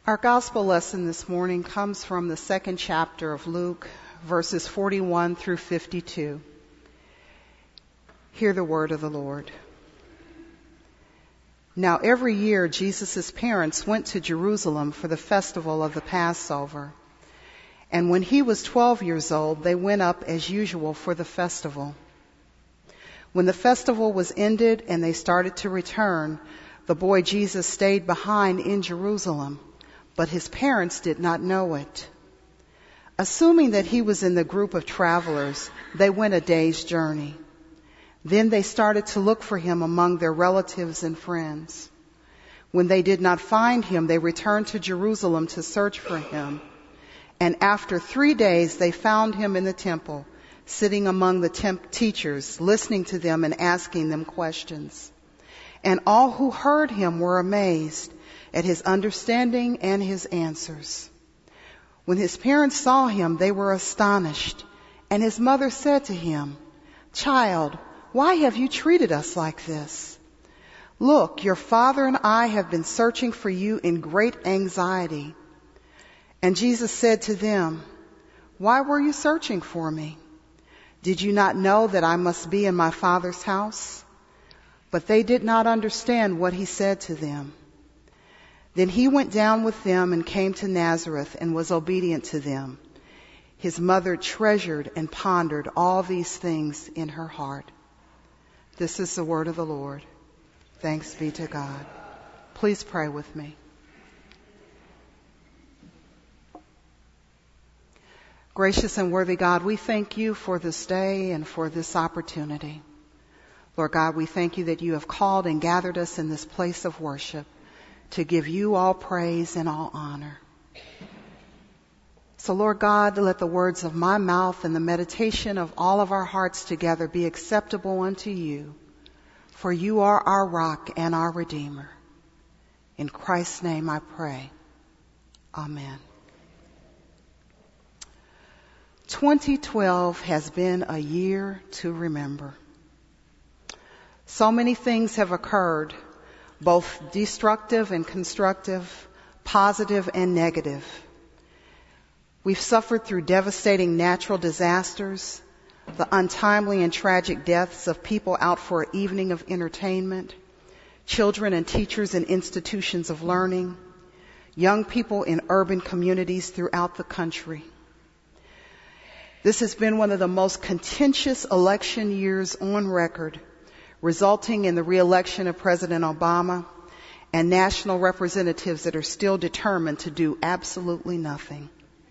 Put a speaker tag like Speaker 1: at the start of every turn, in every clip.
Speaker 1: Our gospel lesson this morning comes from the second chapter of Luke, verses 41 through 52. Hear the word of the Lord. Now every year Jesus' parents went to Jerusalem for the festival of the Passover. And when he was 12 years old, they went up as usual for the festival. When the festival was ended and they started to return, the boy Jesus stayed behind in Jerusalem, but his parents did not know it. Assuming that he was in the group of travelers, they went a day's journey. Then they started to look for him among their relatives and friends. When they did not find him, they returned to Jerusalem to search for him. And after 3 days, they found him in the temple, sitting among the teachers, listening to them and asking them questions. And all who heard him were amazed at his understanding and his answers. When his parents saw him, they were astonished. And his mother said to him, "Child, why have you treated us like this? Look, your father and I have been searching for you in great anxiety." And Jesus said to them, "Why were you searching for me? Did you not know that I must be in my Father's house?" But they did not understand what he said to them. Then he went down with them and came to Nazareth and was obedient to them. His mother treasured and pondered all these things in her heart. This is the word of the Lord. Thanks be to God. Please pray with me. Gracious and worthy God, we thank you for this day and for this opportunity. Lord God, we thank you that you have called and gathered us in this place of worship to give you all praise and all honor. So Lord God, let the words of my mouth and the meditation of all of our hearts together be acceptable unto you, for you are our rock and our Redeemer. In Christ's name I pray. Amen. 2012 has been a year to remember. So many things have occurred, both destructive and constructive, positive and negative. We've suffered through devastating natural disasters, the untimely and tragic deaths of people out for an evening of entertainment, children and teachers in institutions of learning, young people in urban communities throughout the country. This has been one of the most contentious election years on record, resulting in the re-election of President Obama and national representatives that are still determined to do absolutely nothing.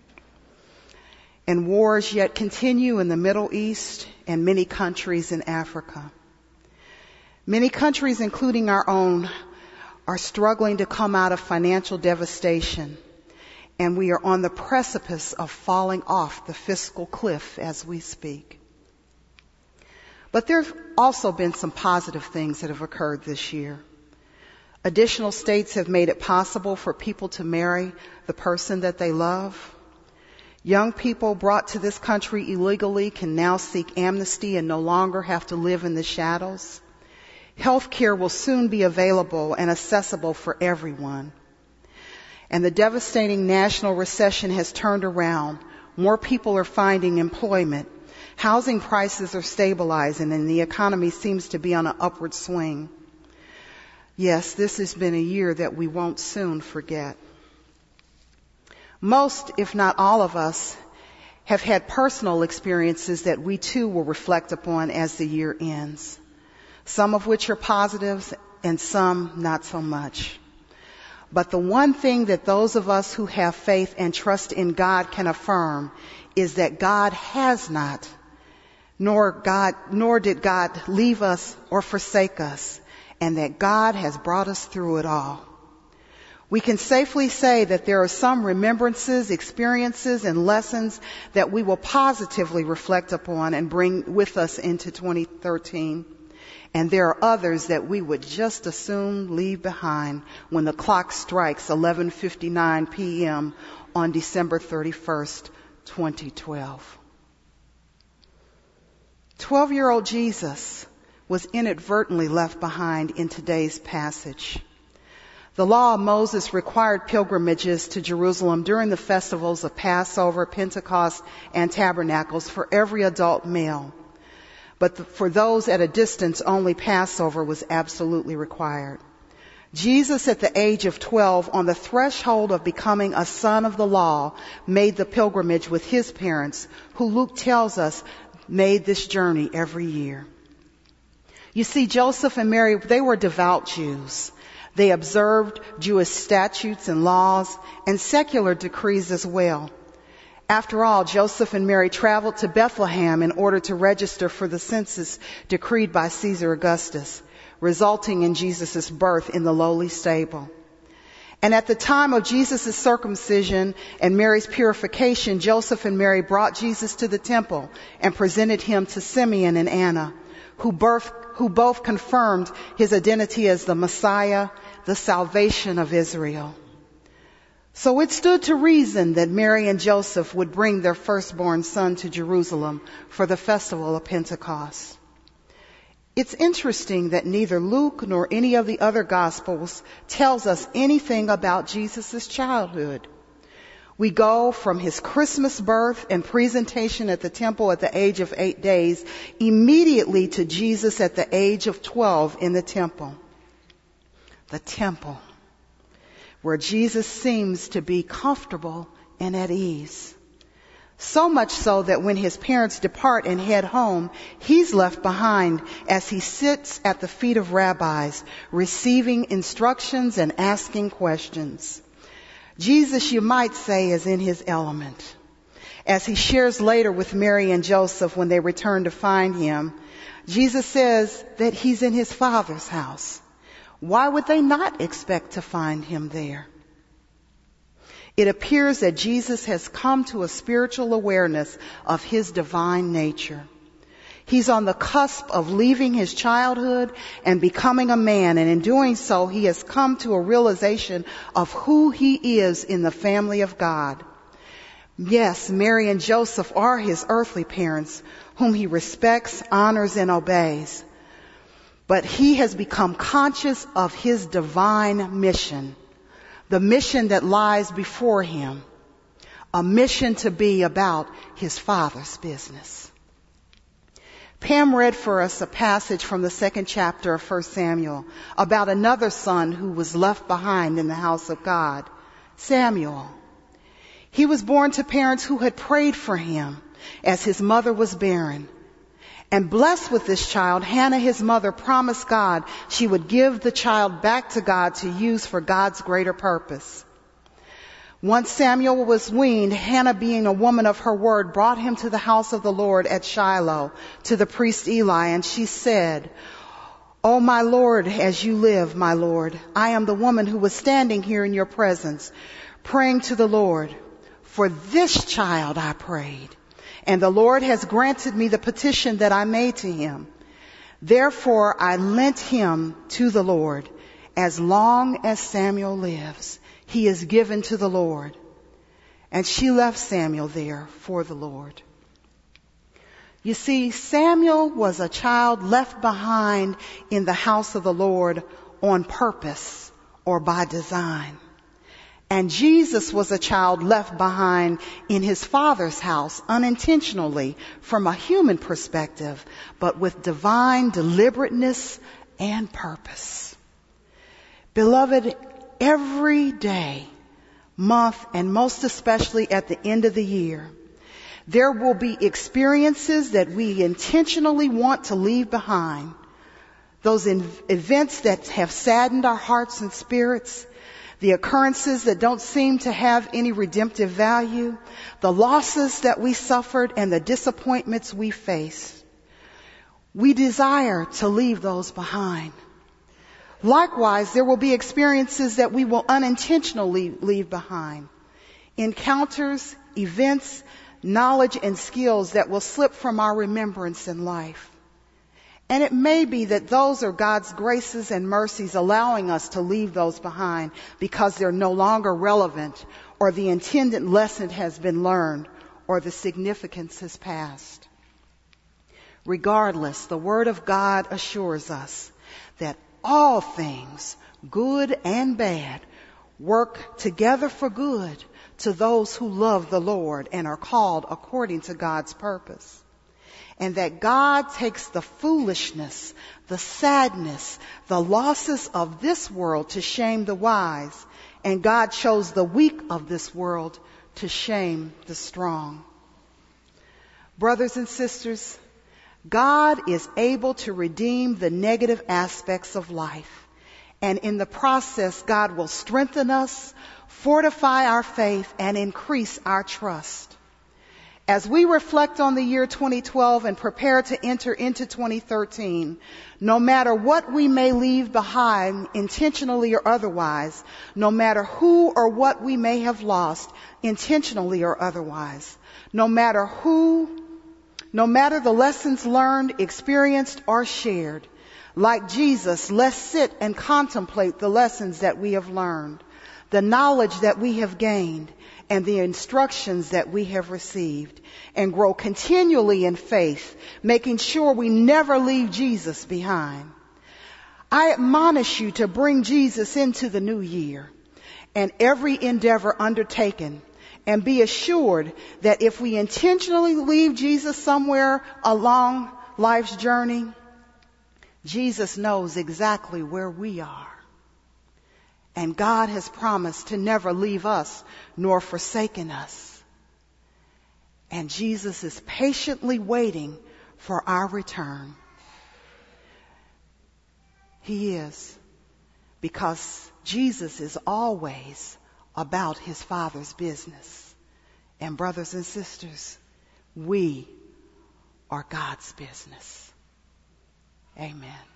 Speaker 1: And wars yet continue in the Middle East and many countries in Africa. Many countries, including our own, are struggling to come out of financial devastation, and we are on the precipice of falling off the fiscal cliff as we speak. But there have also been some positive things that have occurred this year. Additional states have made it possible for people to marry the person that they love. Young people brought to this country illegally can now seek amnesty and no longer have to live in the shadows. Health care will soon be available and accessible for everyone. And the devastating national recession has turned around. More people are finding employment. Housing prices are stabilizing and the economy seems to be on an upward swing. Yes, this has been a year that we won't soon forget. Most, if not all of us, have had personal experiences that we too will reflect upon as the year ends. Some of which are positives and some not so much. But the one thing that those of us who have faith and trust in God can affirm is that God has not, nor did God leave us or forsake us, and that God has brought us through it all. We can safely say that there are some remembrances, experiences, and lessons that we will positively reflect upon and bring with us into 2013. And there are others that we would just as soon leave behind when the clock strikes 11:59 p.m. on December 31st, 2012. 12-year-old Jesus was inadvertently left behind in today's passage. The law of Moses required pilgrimages to Jerusalem during the festivals of Passover, Pentecost, and Tabernacles for every adult male. But for those at a distance, only Passover was absolutely required. Jesus, at the age of 12, on the threshold of becoming a son of the law, made the pilgrimage with his parents, who Luke tells us made this journey every year. You see, Joseph and Mary, they were devout Jews. They observed Jewish statutes and laws and secular decrees as well. After all, Joseph and Mary traveled to Bethlehem in order to register for the census decreed by Caesar Augustus, resulting in Jesus' birth in the lowly stable. And at the time of Jesus' circumcision and Mary's purification, Joseph and Mary brought Jesus to the temple and presented him to Simeon and Anna, who both confirmed his identity as the Messiah, the salvation of Israel. So it stood to reason that Mary and Joseph would bring their firstborn son to Jerusalem for the festival of Pentecost. It's interesting that neither Luke nor any of the other Gospels tells us anything about Jesus' childhood. We go from his Christmas birth and presentation at the temple at the age of 8 days immediately to Jesus at the age of 12 in the temple. The temple, where Jesus seems to be comfortable and at ease. So much so that when his parents depart and head home, he's left behind as he sits at the feet of rabbis, receiving instructions and asking questions. Jesus, you might say, is in his element. As he shares later with Mary and Joseph when they return to find him, Jesus says that he's in his Father's house. Why would they not expect to find him there? It appears that Jesus has come to a spiritual awareness of his divine nature. He's on the cusp of leaving his childhood and becoming a man, and in doing so, he has come to a realization of who he is in the family of God. Yes, Mary and Joseph are his earthly parents, whom he respects, honors, and obeys. But he has become conscious of his divine mission, the mission that lies before him, a mission to be about his Father's business. Pam read for us a passage from the 2nd chapter of 1 Samuel about another son who was left behind in the house of God, Samuel. He was born to parents who had prayed for him as his mother was barren. And blessed with this child, Hannah, his mother, promised God she would give the child back to God to use for God's greater purpose. Once Samuel was weaned, Hannah, being a woman of her word, brought him to the house of the Lord at Shiloh to the priest Eli, and she said, "Oh, my Lord, as you live, my Lord, I am the woman who was standing here in your presence, praying to the Lord. For this child I prayed, and the Lord has granted me the petition that I made to him. Therefore I lent him to the Lord. As long as Samuel lives, he is given to the Lord." And she left Samuel there for the Lord. You see, Samuel was a child left behind in the house of the Lord on purpose or by design. And Jesus was a child left behind in his Father's house unintentionally from a human perspective, but with divine deliberateness and purpose. Beloved, every day, month, and most especially at the end of the year, there will be experiences that we intentionally want to leave behind. Those events that have saddened our hearts and spirits, the occurrences that don't seem to have any redemptive value, the losses that we suffered, and the disappointments we faced. We desire to leave those behind. Likewise, there will be experiences that we will unintentionally leave behind. Encounters, events, knowledge, and skills that will slip from our remembrance in life. And it may be that those are God's graces and mercies allowing us to leave those behind because they're no longer relevant, or the intended lesson has been learned, or the significance has passed. Regardless, the Word of God assures us that all things good and bad, work together for good to those who love the Lord and are called according to God's purpose. And that God takes the foolishness, the sadness, the losses of this world to shame the wise, and God chose the weak of this world to shame the strong. Brothers and sisters, God is able to redeem the negative aspects of life. And in the process, God will strengthen us, fortify our faith, and increase our trust. As we reflect on the year 2012 and prepare to enter into 2013, no matter what we may leave behind, intentionally or otherwise, no matter who or what we may have lost, intentionally or otherwise, no matter the lessons learned, experienced, or shared, like Jesus, let's sit and contemplate the lessons that we have learned, the knowledge that we have gained, and the instructions that we have received, and grow continually in faith, making sure we never leave Jesus behind. I admonish you to bring Jesus into the new year and every endeavor undertaken, and be assured that if we intentionally leave Jesus somewhere along life's journey, Jesus knows exactly where we are. And God has promised to never leave us nor forsaken us. And Jesus is patiently waiting for our return. He is, because Jesus is always about his Father's business. And brothers and sisters, we are God's business. Amen.